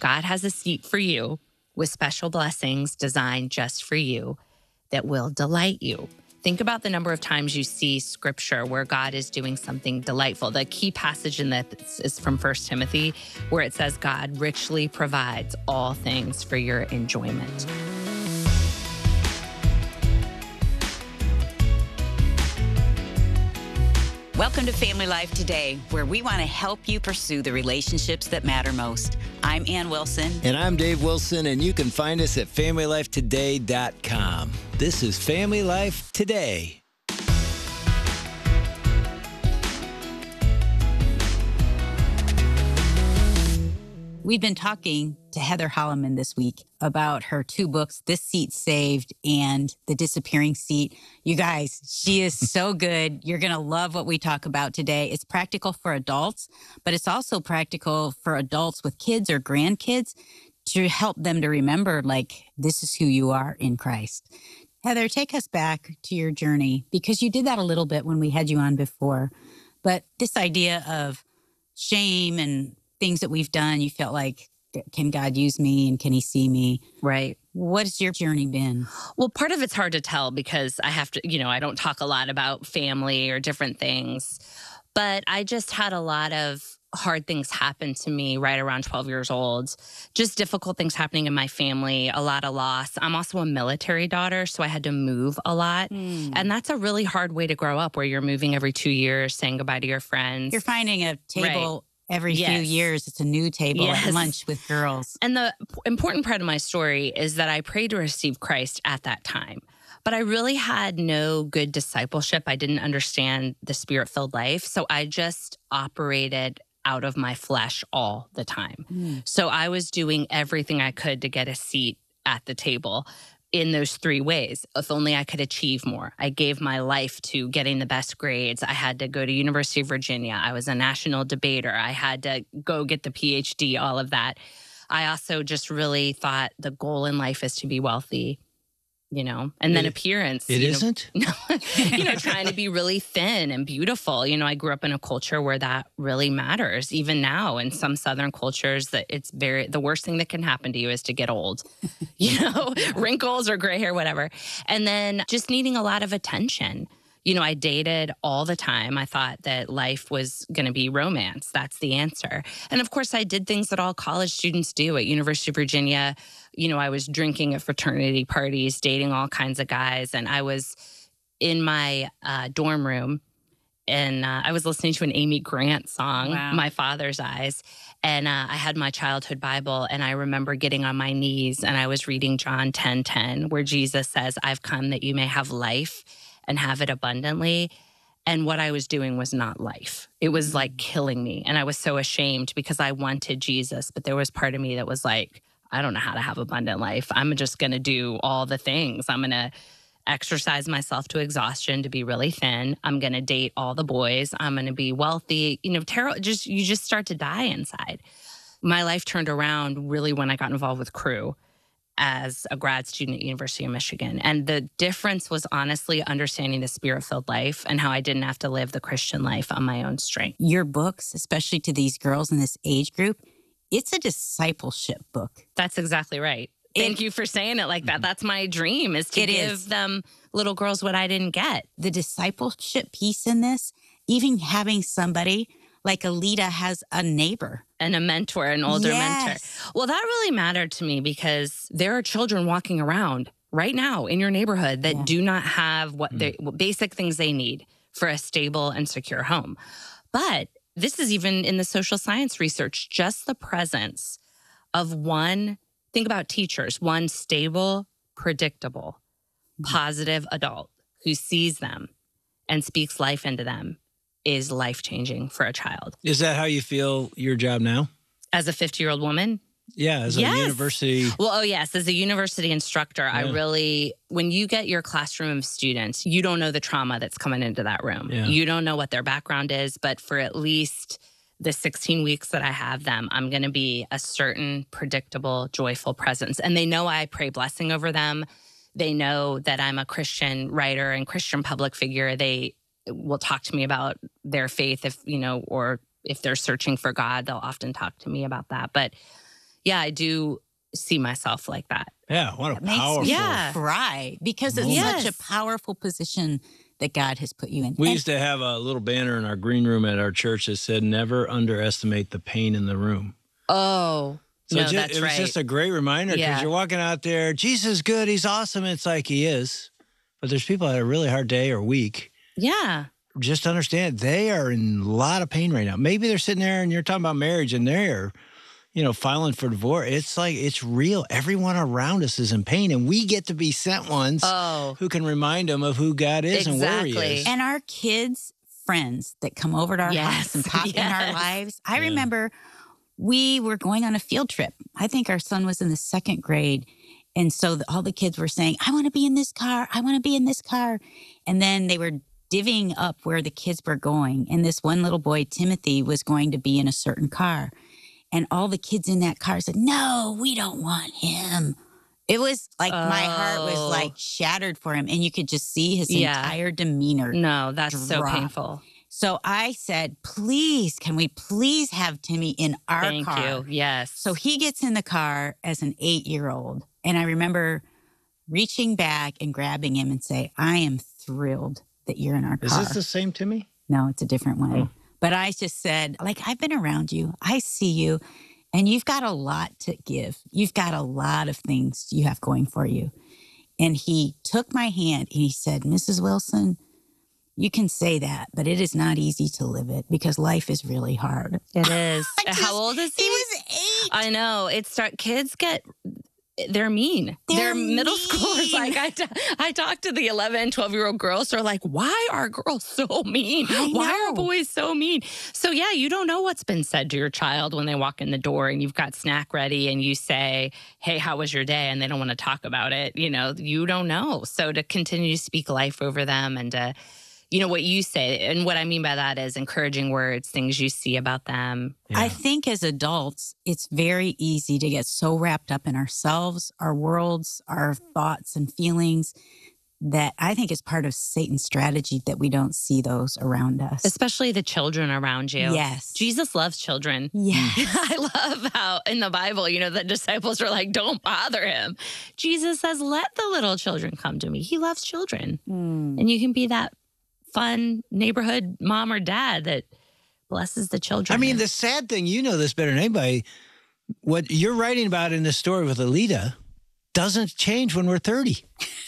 God has a seat for you with special blessings designed just for you that will delight you. Think about the number of times you see scripture where God is doing something delightful. The key passage in this is from 1 Timothy, where it says, God richly provides all things for your enjoyment. Welcome to Family Life Today, where we want to help you pursue the relationships that matter most. I'm Ann Wilson. And I'm Dave Wilson, and you can find us at FamilyLifeToday.com. This is Family Life Today. We've been talking to Heather Holleman this week about her two books, This Seat Saved and The Disappearing Seat. You guys, she is so good. You're going to love what we talk about today. It's practical for adults, but it's also practical for adults with kids or grandkids to help them to remember, like, this is who you are in Christ. Heather, take us back to your journey, because you did that a little bit when we had you on before. But this idea of shame and things that we've done, you felt like, can God use me and can he see me? Right. What's your journey been? Well, part of it's hard to tell because I have to, I don't talk a lot about family or different things, but I just had a lot of hard things happen to me right around 12 years old. Just difficult things happening in my family, a lot of loss. I'm also a military daughter, so I had to move a lot. And that's a really hard way to grow up, where you're moving every 2 years, saying goodbye to your friends. You're finding a table. Right. Every few years, it's a new table at lunch with girls. And the important part of my story is that I prayed to receive Christ at that time. But I really had no good discipleship. I didn't understand the Spirit-filled life. So I just operated out of my flesh all the time. So I was doing everything I could to get a seat at the table in those three ways. If only I could achieve more. I gave my life to getting the best grades. I had to go to University of Virginia. I was a national debater. I had to go get the PhD, all of that. I also just really thought the goal in life is to be wealthy, and then appearance. It isn't? Trying to be really thin and beautiful. I grew up in a culture where that really matters. Even now, in some Southern cultures, that it's the worst thing that can happen to you is to get old, wrinkles or gray hair, whatever. And then just needing a lot of attention. I dated all the time. I thought that life was going to be romance. That's the answer. And of course, I did things that all college students do at University of Virginia. I was drinking at fraternity parties, dating all kinds of guys. And I was in my dorm room, and I was listening to an Amy Grant song, My Father's Eyes. And I had my childhood Bible, and I remember getting on my knees, and I was reading John 10:10, where Jesus says, I've come that you may have life and have it abundantly. And what I was doing was not life. It was like killing me. And I was so ashamed because I wanted Jesus, but there was part of me that was like, I don't know how to have abundant life. I'm just going to do all the things. I'm going to exercise myself to exhaustion to be really thin. I'm going to date all the boys. I'm going to be wealthy. You just start to die inside. My life turned around really when I got involved with Cru as a grad student at University of Michigan. And the difference was honestly understanding the Spirit-filled life and how I didn't have to live the Christian life on my own strength. Your books, especially to these girls in this age group, it's a discipleship book. That's exactly right. Thank you for saying it like that. That's my dream, is to give them little girls what I didn't get. The discipleship piece in this, even having somebody like Alita has a neighbor. And a mentor, an older mentor. Well, that really mattered to me because there are children walking around right now in your neighborhood that do not have what basic things they need for a stable and secure home. But this is even in the social science research, just the presence of one, think about teachers, one stable, predictable, positive adult who sees them and speaks life into them is life-changing for a child. Is that how you feel your job now? As a 50-year-old woman? Yeah, as a university. Well, yes, as a university instructor, I really, when you get your classroom of students, you don't know the trauma that's coming into that room. Yeah. You don't know what their background is, but for at least the 16 weeks that I have them, I'm going to be a certain predictable, joyful presence. And they know I pray blessing over them. They know that I'm a Christian writer and Christian public figure. They will talk to me about their faith or if they're searching for God, they'll often talk to me about that. But yeah, I do see myself like that. Yeah, what a It makes powerful. me Yeah. cry because it's Moment. such a powerful position that God has put you in. We And used to have a little banner in our green room at our church that said, "Never underestimate the pain in the room." Oh, So no, ju- that's it was right. just a great reminder because Yeah. you're walking out there, Jesus is good, he's awesome. It's like he is. But there's people that had a really hard day or week. Yeah. Just understand they are in a lot of pain right now. Maybe they're sitting there and you're talking about marriage and they're, filing for divorce. It's like, it's real. Everyone around us is in pain and we get to be sent ones Oh, who can remind them of who God is and where he Exactly. is. And our kids' friends that come over to our house and Yes, pop in our yes. lives. I Yeah. remember we were going on a field trip. I think our son was in the 2nd grade. And so all the kids were saying, I want to be in this car. I want to be in this car. And then they were divvying up where the kids were going. And this one little boy, Timothy, was going to be in a certain car. And all the kids in that car said, no, we don't want him. It was like my heart was Oh. like shattered for him. And you could just see his Yeah. entire demeanor. No, that's so Drop. painful. So I said, please, can we please have Timmy in our Thank car? you. Yes. So he gets in the car as an 8-year-old. And I remember reaching back and grabbing him and say, I am thrilled that you're in our car. Is this the same Timmy? No, it's a different one. Oh. But I just said, I've been around you. I see you. And you've got a lot to give. You've got a lot of things you have going for you. And he took my hand and he said, Mrs. Wilson, you can say that, but it is not easy to live it because life is really hard. it is. Just- How old is he? He was 8. I know. Kids they're mean. They're middle schoolers. mean. Like I talk to the 11 and 12-year-old girls. They're like, why are girls so mean? I Why are know. boys so mean? So yeah, you don't know what's been said to your child when they walk in the door and you've got snack ready and you say, hey, how was your day? And they don't want to talk about it. You don't know. So to continue to speak life over them and to, what you say. And what I mean by that is encouraging words, things you see about them. I think as adults, it's very easy to get so wrapped up in ourselves, our worlds, our thoughts and feelings that I think is part of Satan's strategy that we don't see those around us. Especially the children around you. Yes. Jesus loves children. Yes. I love how in the Bible, the disciples are like, don't bother him. Jesus says, let the little children come to me. He loves children. And you can be that fun neighborhood mom or dad that blesses the children. I mean, the sad thing, you know this better than anybody, what you're writing about in this story with Alita doesn't change when we're 30.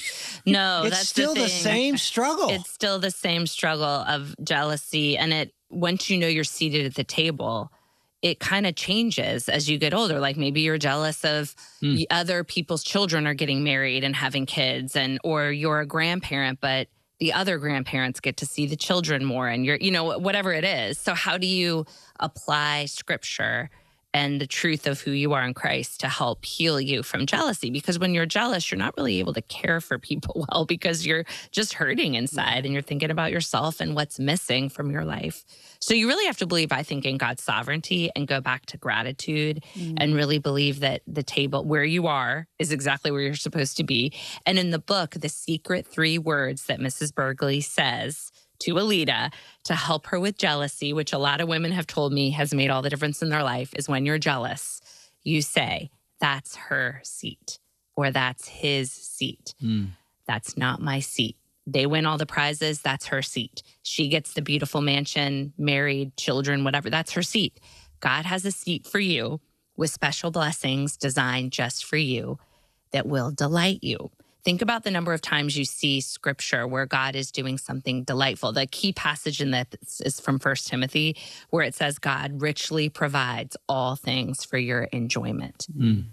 no, It's that's still the the thing. same struggle. It's still the same struggle of jealousy. And once you're seated at the table, it kind of changes as you get older. Like maybe you're jealous of the other people's children are getting married and having kids, or you're a grandparent, but the other grandparents get to see the children more and whatever it is. So how do you apply scripture and the truth of who you are in Christ to help heal you from jealousy? Because when you're jealous, you're not really able to care for people well because you're just hurting inside and you're thinking about yourself and what's missing from your life. So you really have to believe, I think, in God's sovereignty and go back to gratitude and really believe that the table where you are is exactly where you're supposed to be. And in the book, the secret 3 words that Mrs. Burgley says to Alita to help her with jealousy, which a lot of women have told me has made all the difference in their life, is when you're jealous, you say, that's her seat or that's his seat. That's not my seat. They win all the prizes. That's her seat. She gets the beautiful mansion, married, children, whatever. That's her seat. God has a seat for you with special blessings designed just for you that will delight you. Think about the number of times you see scripture where God is doing something delightful. The key passage in that is from 1 Timothy, where it says God richly provides all things for your enjoyment.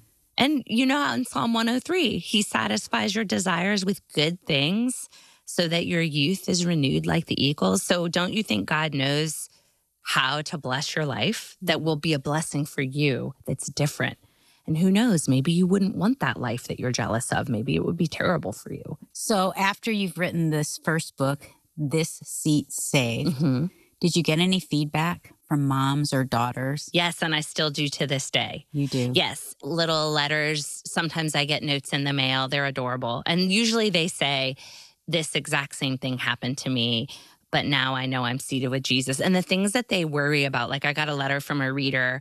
And in Psalm 103, he satisfies your desires with good things so that your youth is renewed like the eagles. So don't you think God knows how to bless your life that will be a blessing for you that's different? And who knows, maybe you wouldn't want that life that you're jealous of. Maybe it would be terrible for you. So after you've written this first book, This Seat Saved, did you get any feedback from moms or daughters? Yes, and I still do to this day. You do? Yes, little letters. Sometimes I get notes in the mail. They're adorable. And usually they say, this exact same thing happened to me, but now I know I'm seated with Jesus. And the things that they worry about, like I got a letter from a reader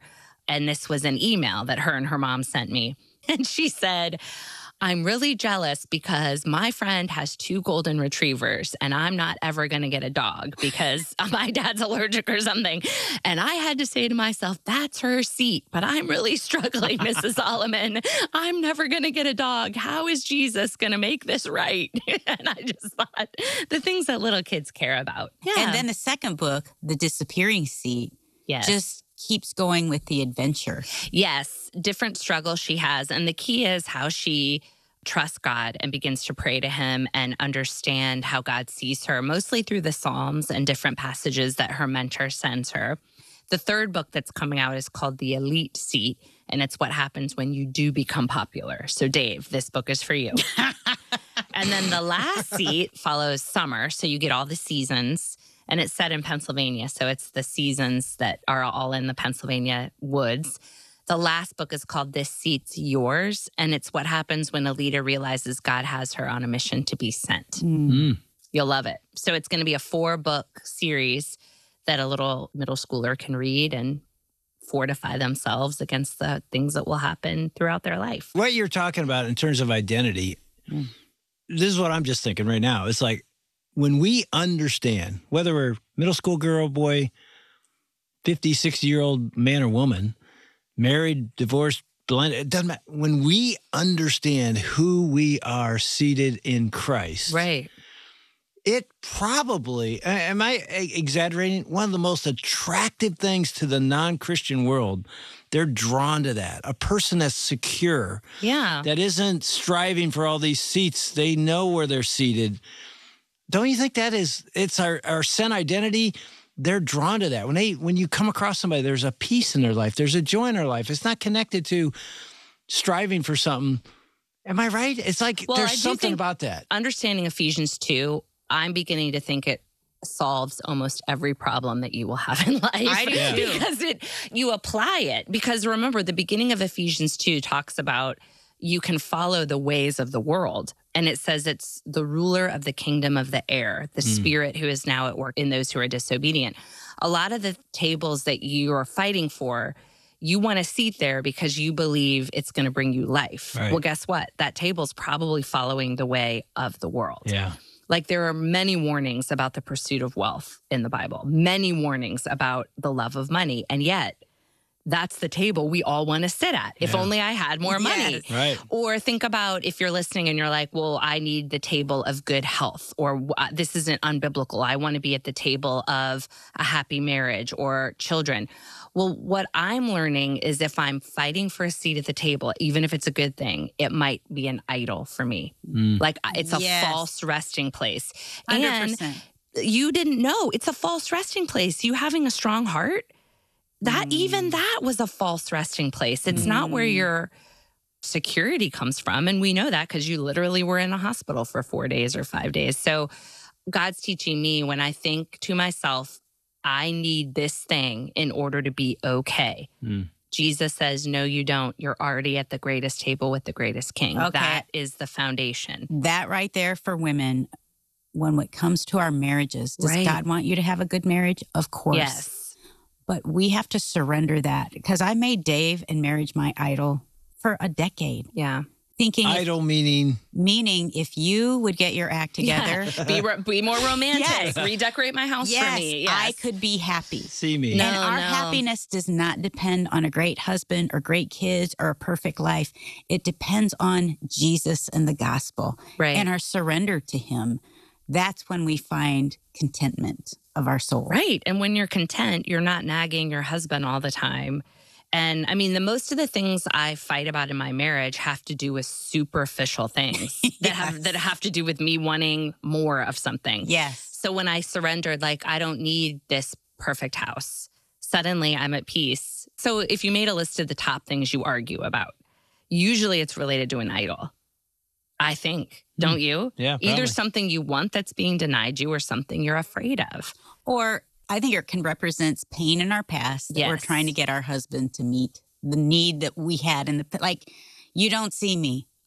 And this was an email that her and her mom sent me. And she said, I'm really jealous because my friend has 2 golden retrievers and I'm not ever going to get a dog because my dad's allergic or something. And I had to say to myself, that's her seat. But I'm really struggling, Mrs. Solomon. I'm never going to get a dog. How is Jesus going to make this right? And I just thought the things that little kids care about. Yeah. And then the second book, The Disappearing Seat, Yes. just keeps going with the adventure. Yes, different struggles she has. And the key is how she trusts God and begins to pray to him and understand how God sees her, mostly through the Psalms and different passages that her mentor sends her. The third book that's coming out is called The Elite Seat, and it's what happens when you do become popular. So, Dave, this book is for you. And then the last seat follows summer, so you get all the seasons. And it's set in Pennsylvania, so it's the seasons that are all in the Pennsylvania woods. The last book is called This Seat's Yours, and it's what happens when a leader realizes God has her on a mission to be sent. You'll love it. So it's going to be a 4-book series that a little middle schooler can read and fortify themselves against the things that will happen throughout their life. What you're talking about in terms of identity, this is what I'm just thinking right now. It's like, when we understand, whether we're middle school girl, boy, 50, 60-year-old man or woman, married, divorced, blended, it doesn't matter. When we understand who we are seated in Christ, Right. it probably, am I exaggerating? One of the most attractive things to the non-Christian world, they're drawn to that. A person that's secure, Yeah. that isn't striving for all these seats. They know where they're seated. Don't you think it's our sin identity? They're drawn to that. When you come across somebody, there's a peace in their life. There's a joy in their life. It's not connected to striving for something. Am I right? It's like there's something about that. Understanding Ephesians 2, I'm beginning to think it solves almost every problem that you will have in life. I do too. Because you apply it. Because remember, the beginning of Ephesians 2 talks about you can follow the ways of the world. And it says it's the ruler of the kingdom of the air, the spirit who is now at work in those who are disobedient. A lot of the tables that you are fighting for, you want a seat there because you believe it's going to bring you life. Right. Well, guess what? That table's probably following the way of the world. Yeah. Like there are many warnings about the pursuit of wealth in the Bible, many warnings about the love of money. And yet, that's the table we all want to sit at. If only I had more money. Yes. Right. Or think about if you're listening and you're like, well, I need the table of good health, or this isn't unbiblical. I want to be at the table of a happy marriage or children. Well, what I'm learning is if I'm fighting for a seat at the table, even if it's a good thing, it might be an idol for me. Like it's a Yes. false resting place. 100%. And you didn't know it's a false resting place. You having a strong heart, even that was a false resting place. It's not where your security comes from. And we know that because you literally were in a hospital for 4 days or 5 days. So God's teaching me when I think to myself, I need this thing in order to be okay. Jesus says, no, you don't. You're already at the greatest table with the greatest king. Okay. That is the foundation. That right there for women, when it comes to our marriages, does Right. God want you to have a good marriage? Of course. Yes. But we have to surrender that because I made Dave and marriage my idol for a decade. Yeah. Thinking, Idol meaning meaning if you would get your act together, Be more romantic. Yes. Redecorate my house for me. Yes. I could be happy. see me. No. And our happiness does not depend on a great husband or great kids or a perfect life. It depends on Jesus and the gospel Right. and our surrender to him. That's when we find contentment of our soul. Right. And when you're content, you're not nagging your husband all the time. And I mean, most of the things I fight about in my marriage have to do with superficial things that have to do with me wanting more of something. Yes. So when I surrendered, like, I don't need this perfect house, suddenly I'm at peace. So if you made a list of the top things you argue about, usually it's related to an idol. I think, don't you? Yeah, Either probably. something you want that's being denied you or something you're afraid of. Or I think it can represent pain in our past that we're Yes. trying to get our husband to meet the need that we had in the like. You don't see me.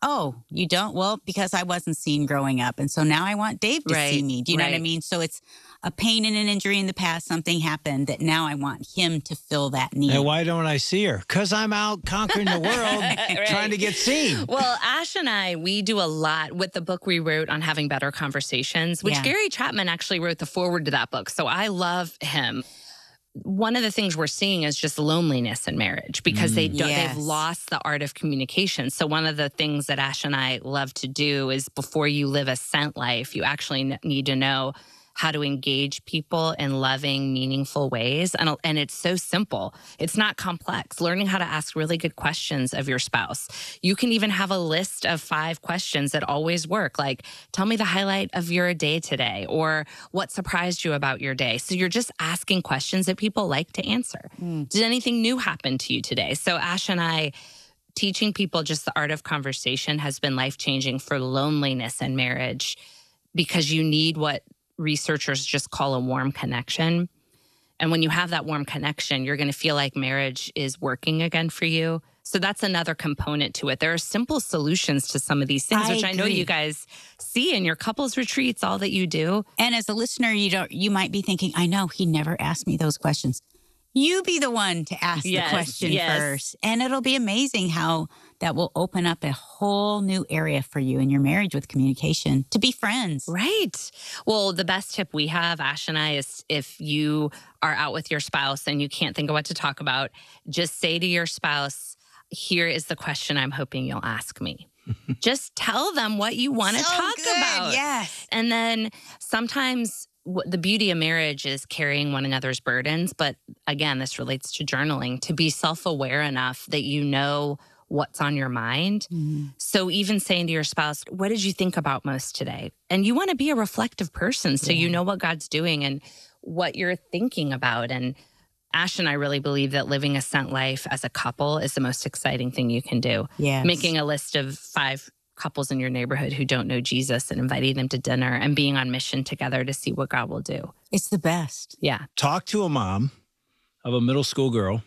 oh, you don't? Well, because I wasn't seen growing up. And so now I want Dave to see Right, me. Do you know what I right. mean? So it's a pain and an injury in the past. Something happened that now I want him to fill that need. And why don't I see her? Because I'm out conquering the world trying to get seen. Well, Ash and I, we do a lot with the book we wrote on having better conversations, which Yeah. Gary Chapman actually wrote the foreword to that book. So I love him. One of the things we're seeing is just loneliness in marriage because they've Yes. lost the art of communication. So one of the things that Ash and I love to do is before you live a sent life, you actually need to know how to engage people in loving, meaningful ways. And it's so simple. It's not complex. Learning how to ask really good questions of your spouse. You can even have a list of 5 questions that always work. Like, tell me the highlight of your day today, or what surprised you about your day. So you're just asking questions that people like to answer. Did anything new happen to you today? So Ash and I, teaching people just the art of conversation has been life-changing for loneliness and marriage, because you need what researchers just call a warm connection. And when you have that warm connection, you're going to feel like marriage is working again for you. So that's another component to it. There are simple solutions to some of these things, which I know agree. you guys see in your couples retreats, all that you do. And as a listener, you might be thinking, I know he never asked me those questions. You be the one to ask Yes, the question yes. first. And it'll be amazing how that will open up a whole new area for you in your marriage with communication to be friends. Right. Well, the best tip we have, Ash and I, is if you are out with your spouse and you can't think of what to talk about, just say to your spouse, here is the question I'm hoping you'll ask me. Just tell them what you want to So talk good, about. yes. And then sometimes the beauty of marriage is carrying one another's burdens. But again, this relates to journaling, to be self-aware enough that you know what's on your mind. So even saying to your spouse, what did you think about most today? And you want to be a reflective person so you know what God's doing and what you're thinking about. And Ash and I really believe that living a sent life as a couple is the most exciting thing you can do. Yes. Making a list of 5 couples in your neighborhood who don't know Jesus and inviting them to dinner and being on mission together to see what God will do. It's the best. Yeah. Talk to a mom of a middle school girl.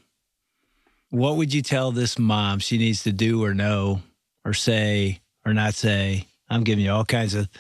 What would you tell this mom she needs to do or know or say or not say? I'm giving you all kinds of,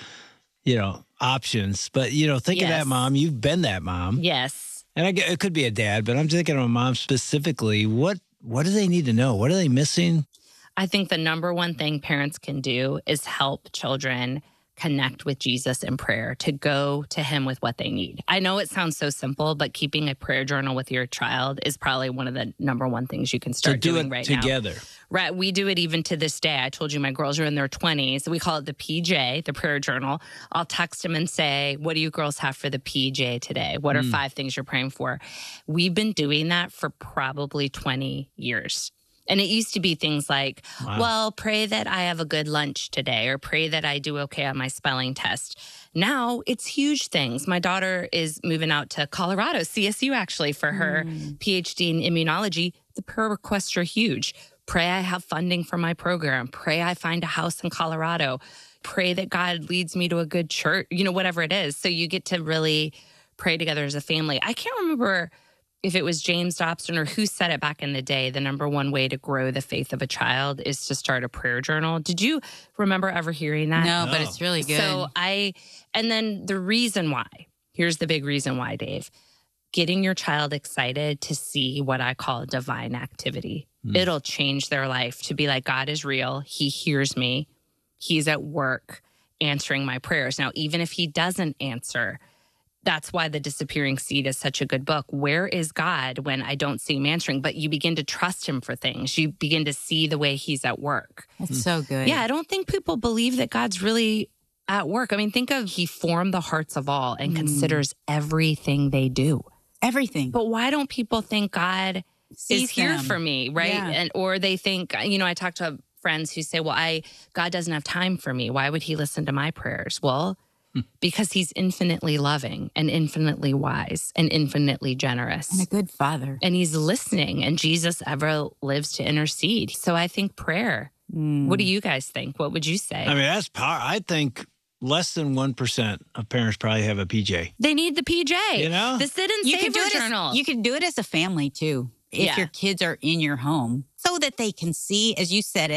options. But, think of Yes. that mom. You've been that mom. Yes. And it could be a dad, but I'm thinking of a mom specifically. What do they need to know? What are they missing? I think the number one thing parents can do is help children connect with Jesus in prayer, to go to him with what they need. I know it sounds so simple, but keeping a prayer journal with your child is probably one of the number one things you can To start do doing it right now. together. Right. We do it even to this day. I told you my girls are in their 20s. We call it the PJ, the prayer journal. I'll text them and say, what do you girls have for the PJ today? What are 5 things you're praying for? We've been doing that for probably 20 years. And it used to be things like, well, pray that I have a good lunch today, or pray that I do okay on my spelling test. Now it's huge things. My daughter is moving out to Colorado, CSU actually, for her PhD in immunology. The prayer requests are huge. Pray I have funding for my program. Pray I find a house in Colorado. Pray that God leads me to a good church, whatever it is. So you get to really pray together as a family. I can't remember if it was James Dobson or who said it back in the day, the number one way to grow the faith of a child is to start a prayer journal. Did you remember ever hearing that? No, but it's really good. So and then the reason why, here's the big reason why, Dave, getting your child excited to see what I call divine activity. It'll change their life to be like, God is real. He hears me. He's at work answering my prayers. Now, even if he doesn't answer, that's why The Disappearing Seed is such a good book. Where is God when I don't see him answering? But you begin to trust him for things. You begin to see the way he's at work. That's so good. Yeah, I don't think people believe that God's really at work. I mean, think of he formed the hearts of all and considers everything they do. Everything. But why don't people think God Sees is here them. for me, right? Yeah. Or they think, I talk to friends who say, well, God doesn't have time for me. Why would he listen to my prayers? Well, because he's infinitely loving and infinitely wise and infinitely generous. And a good father. And he's listening, and Jesus ever lives to intercede. So I think prayer. What do you guys think? What would you say? I mean, that's power. I think less than 1% of parents probably have a PJ. They need the PJ. The Sit and You can Savor do it Journal. you can do it as a family too. If Yeah. your kids are in your home, so that they can see, as you said it,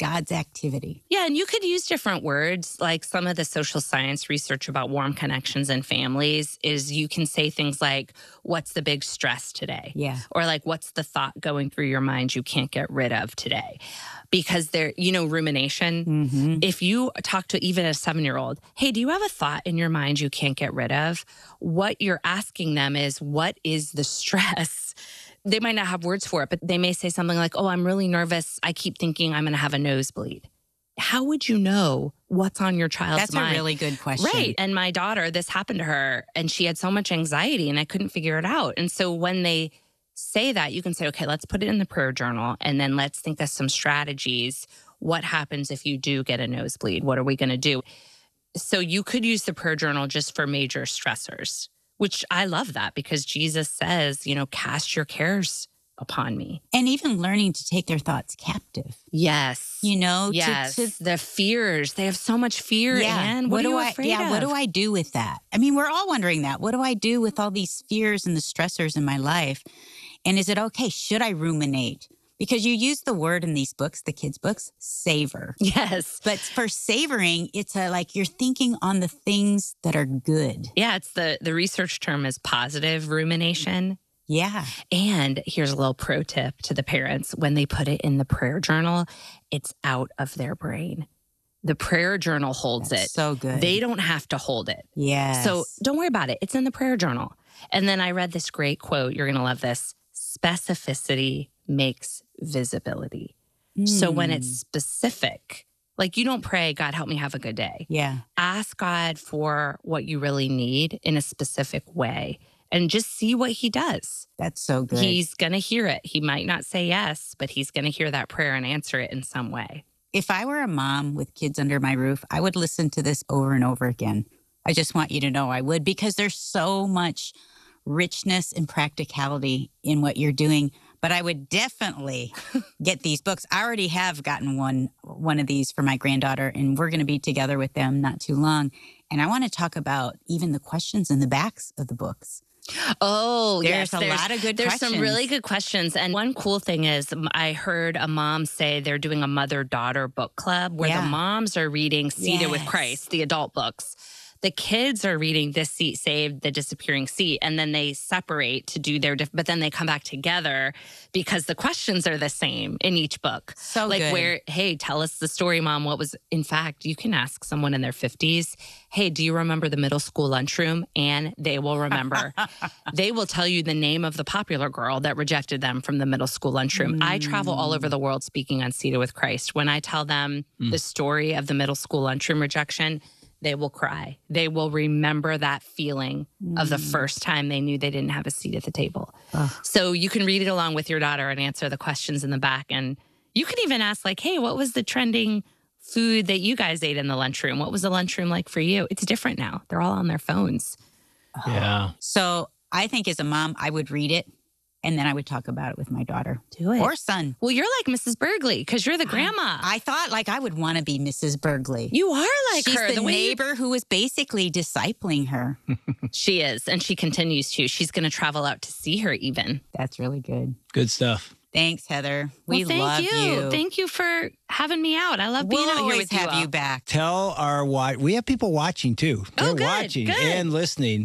God's activity. Yeah, and you could use different words. Like some of the social science research about warm connections in families is you can say things like, what's the big stress today? Yeah. Or like, what's the thought going through your mind you can't get rid of today? Because there, rumination. Mm-hmm. If you talk to even a 7-year-old, hey, do you have a thought in your mind you can't get rid of? What you're asking them is, what is the stress? They might not have words for it, but they may say something like, oh, I'm really nervous. I keep thinking I'm going to have a nosebleed. How would you know what's on your child's mind? That's a really good question. Right. And my daughter, this happened to her and she had so much anxiety and I couldn't figure it out. And so when they say that, you can say, okay, let's put it in the prayer journal and then let's think of some strategies. What happens if you do get a nosebleed? What are we going to do? So you could use the prayer journal just for major stressors, which I love that because Jesus says, cast your cares upon me. And even learning to take their thoughts captive. Yes. Yes. The fears. They have so much fear. Anne. What are you afraid of? What do I do with that? I mean, we're all wondering that. What do I do with all these fears and the stressors in my life? And is it okay? Should I ruminate? Because you use the word in these books, the kids' books, savor. Yes. But for savoring, it's like you're thinking on the things that are good. Yeah, it's the research term is positive rumination. Yeah. And here's a little pro tip to the parents. When they put it in the prayer journal, it's out of their brain. The prayer journal holds That's it. So good. They don't have to hold it. Yes. So don't worry about it. It's in the prayer journal. And then I read this great quote. You're going to love this. Specificity makes visibility. So when it's specific, like you don't pray, God, help me have a good day. Yeah. Ask God for what you really need in a specific way and just see what he does. That's so good. He's going to hear it. He might not say yes, but he's going to hear that prayer and answer it in some way. If I were a mom with kids under my roof, I would listen to this over and over again. I just want you to know I would, because there's so much richness and practicality in what you're doing. But I would definitely get these books. I already have gotten one of these for my granddaughter, and we're going to be together with them not too long. And I want to talk about even the questions in the backs of the books. Oh, there's a lot of good There's questions. some really good questions. And one cool thing is I heard a mom say they're doing a mother-daughter book club where the moms are reading Seated with Christ, the adult books. The kids are reading This Seat Saved, The Disappearing Seat, and then they separate to do their but then they come back together because the questions are the same in each book. So like good. Where, hey, tell us the story, Mom. What was, in fact, you can ask someone in their 50s, hey, do you remember the middle school lunchroom? And they will remember. They will tell you the name of the popular girl that rejected them from the middle school lunchroom. I travel all over the world speaking on Seated with Christ. When I tell them the story of the middle school lunchroom rejection, they will cry. They will remember that feeling of the first time they knew they didn't have a seat at the table. So you can read it along with your daughter and answer the questions in the back. And you can even ask like, hey, what was the trending food that you guys ate in the lunchroom? What was the lunchroom like for you? It's different now. They're all on their phones. Yeah. So I think as a mom, I would read it. And then I would talk about it with my daughter. Do it. Or son. Well, you're like Mrs. Burgley because you're the grandma. I thought like I would want to be Mrs. Burgley. You are like She's her. the neighbor who was basically discipling her. She is. And she continues to. She's going to travel out to see her even. That's really good. Good stuff. Thanks, Heather. We Well, love you. Thank you for having me out. I love being We'll out here always with you. have all. you back. Tell our we have people watching too. They're Oh, good, watching good. and listening.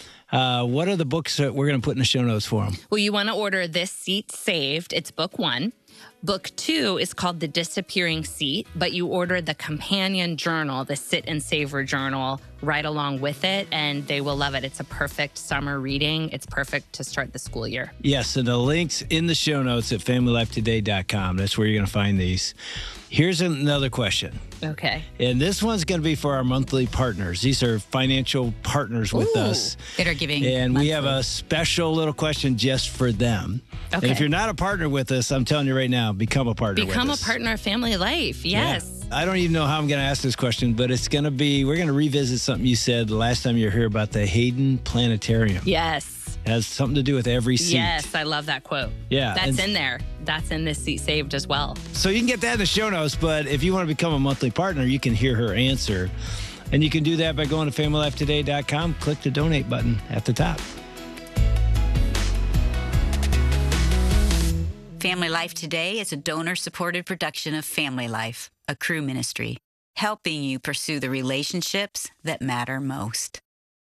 What are the books that we're going to put in the show notes for them? Well, you want to order This Seat Saved. It's book 1. Book 2 is called The Disappearing Seat, but you order the companion journal, the Sit and Savor journal, right along with it, and they will love it. It's a perfect summer reading. It's perfect to start the school year. Yes, and the link's in the show notes at familylifetoday.com. That's where you're going to find these. Here's another question. Okay. And this one's going to be for our monthly partners. These are financial partners with Ooh. us. That are giving And we have monthly. a special little question just for them. And Okay. if you're not a partner with us, I'm telling you right now, become a partner Become a with us. partner of Family Life. Yes. Yeah. I don't even know how I'm going to ask this question, but it's going to be, we're going to revisit something you said the last time you were here about the Hayden Planetarium. Yes. It has something to do with every seat. Yes. I love that quote. Yeah, That's and- in there. That's in This Seat Saved as well. So you can get that in the show notes, but if you want to become a monthly partner, you can hear her answer. And you can do that by going to familylifetoday.com, click the donate button at the top. Family Life Today is a donor-supported production of Family Life, a Cru ministry, helping you pursue the relationships that matter most.